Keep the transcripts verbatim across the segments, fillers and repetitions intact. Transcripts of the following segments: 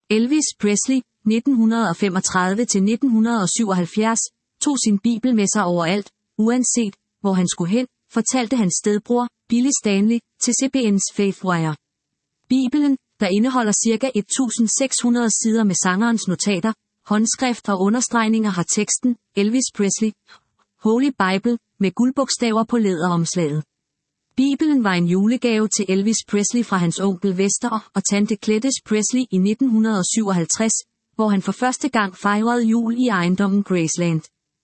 Elvis Presley, nitten femogtredive til nitten syvoghalvfjerds, tog sin bibel med sig overalt, uanset hvor han skulle hen, fortalte hans stedbror, Billy Stanley, til C B N's Faithwire. Bibelen, der indeholder ca. et tusind seks hundrede sider med sangerens notater, håndskrift og understregninger, har teksten Elvis Presley, Holy Bible, med guldbogstaver på læderomslaget. Bibelen var en julegave til Elvis Presley fra hans onkel Vester og tante Cletus Presley i nitten syvoghalvtreds, hvor han for første gang fejrede jul i ejendommen Graceland.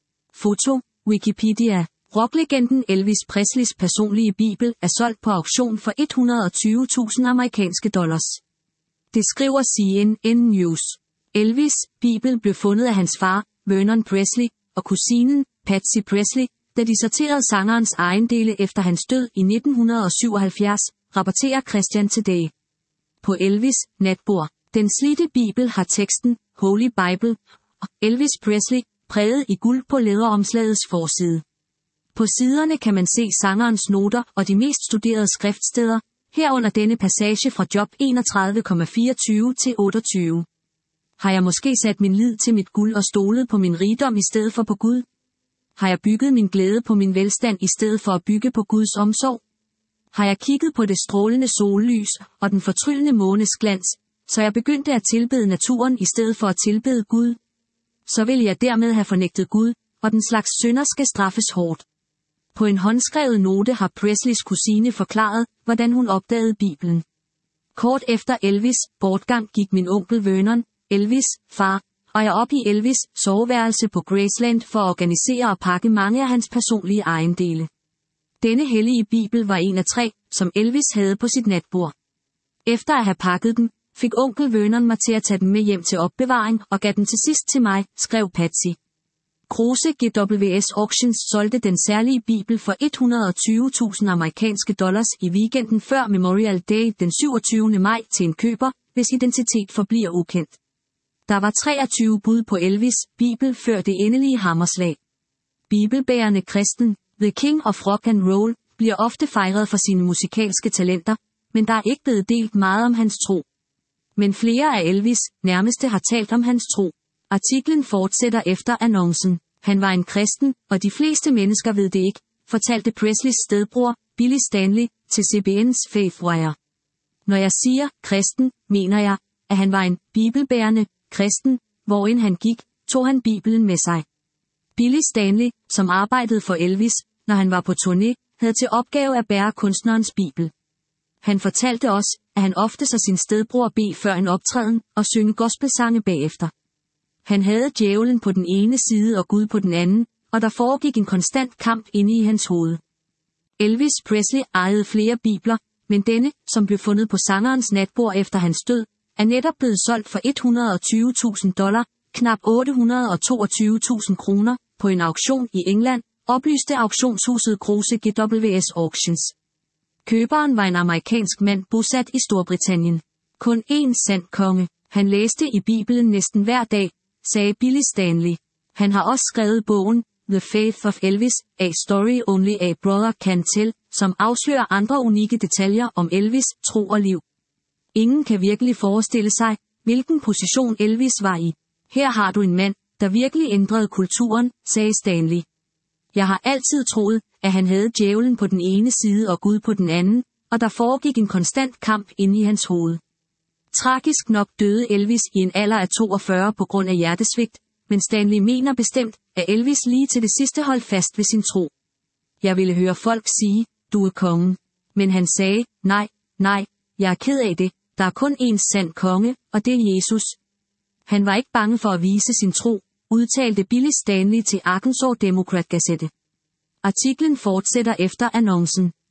Foto, Wikipedia. Rocklegenden Elvis Presleys personlige bibel er solgt på auktion for et hundrede og tyve tusind amerikanske dollars. Det skriver C N N News. Elvis' bibel blev fundet af hans far, Vernon Presley, og kusinen, Patsy Presley, da de sorterede sangerens ejendele efter hans død i nitten syvoghalvfjerds, rapporterer Christian Today. På Elvis' natbord. Den slidte bibel har teksten Holy Bible og Elvis Presley præget i guld på læderomslagets forside. På siderne kan man se sangerens noter og de mest studerede skriftsteder, herunder denne passage fra Job enogtredive fireogtyve til otteogtyve. Har jeg måske sat min lid til mit guld og stolet på min rigdom i stedet for på Gud? Har jeg bygget min glæde på min velstand i stedet for at bygge på Guds omsorg? Har jeg kigget på det strålende sollys og den fortryllende månes glans, så jeg begyndte at tilbede naturen i stedet for at tilbede Gud? Så vil jeg dermed have fornægtet Gud, og den slags synder skal straffes hårdt. På en håndskrevet note har Presleys kusine forklaret, hvordan hun opdagede Bibelen. Kort efter Elvis' bortgang gik min onkel Vernon, Elvis' far, og jeg op i Elvis' soveværelse på Graceland for at organisere og pakke mange af hans personlige ejendele. Denne hellige bibel var en af tre, som Elvis havde på sit natbord. Efter at have pakket den, fik onkel Vernon mig til at tage den med hjem til opbevaring og gav den til sidst til mig, skrev Patsy. Kruse G W S Auctions solgte den særlige bibel for et hundrede og tyve tusind amerikanske dollars i weekenden før Memorial Day den syvogtyvende maj til en køber, hvis identitet forbliver ukendt. Der var treogtyve bud på Elvis' bibel før det endelige hammerslag. Bibelbærende kristen, The King of Rock and Roll, bliver ofte fejret for sine musikalske talenter, men der er ikke blevet delt meget om hans tro. Men flere af Elvis' nærmeste har talt om hans tro. Artiklen fortsætter efter annoncen. Han var en kristen, og de fleste mennesker ved det ikke, fortalte Presleys stedbror, Billy Stanley, til C B N's Faithwire. Når jeg siger kristen, mener jeg, at han var en bibelbærende kristen, hvorin han gik, tog han Bibelen med sig. Billy Stanley, som arbejdede for Elvis, når han var på turné, havde til opgave at bære kunstnerens bibel. Han fortalte os, at han ofte så sin stedbror bede før en optræden og synge gospelsange bagefter. Han havde djævlen på den ene side og Gud på den anden, og der foregik en konstant kamp inde i hans hoved. Elvis Presley ejede flere bibler, men denne, som blev fundet på sangerens natbord efter hans død, er netop blevet solgt for et hundrede og tyve tusind dollar, knap otte hundrede og toogtyve tusind kroner, på en auktion i England, oplyste auktionshuset Kruse G W S Auctions. Køberen var en amerikansk mand bosat i Storbritannien. Kun én sand konge. Han læste i Bibelen næsten hver dag, sagde Billy Stanley. Han har også skrevet bogen The Faith of Elvis, A Story Only a Brother Can Tell, som afslører andre unikke detaljer om Elvis' tro og liv. Ingen kan virkelig forestille sig, hvilken position Elvis var i. Her har du en mand, der virkelig ændrede kulturen, sagde Stanley. Jeg har altid troet, at han havde djævlen på den ene side og Gud på den anden, og der foregik en konstant kamp inde i hans hoved. Tragisk nok døde Elvis i en alder af toogfyrre på grund af hjertesvigt, men Stanley mener bestemt, at Elvis lige til det sidste holdt fast ved sin tro. Jeg ville høre folk sige, du er kongen. Men han sagde, nej, nej, jeg er ked af det, der er kun én sand konge, og det er Jesus. Han var ikke bange for at vise sin tro, udtalte Billy Stanley til Arkansas Democrat Gazette. Artiklen fortsætter efter annoncen.